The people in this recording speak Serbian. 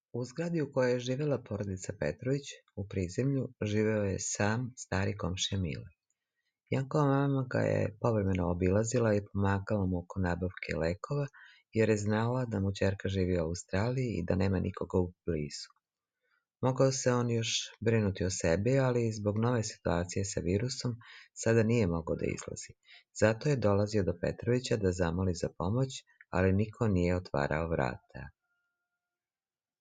U zgradi u kojoj je živjela porodica Petrović, u prizemlju, živeo je sam stari komšija Mile. Jankova mama ga je povremeno obilazila i pomagala mu oko nabavke lekova, jer je znala da mu ćerka živi u Australiji i da nema nikoga u blizu. Mogao se on još brinuti o sebi, ali zbog nove situacije sa virusom sada nije mogao da izlazi. Zato je dolazio do Petrovića da zamoli za pomoć, ali niko nije otvarao vrata.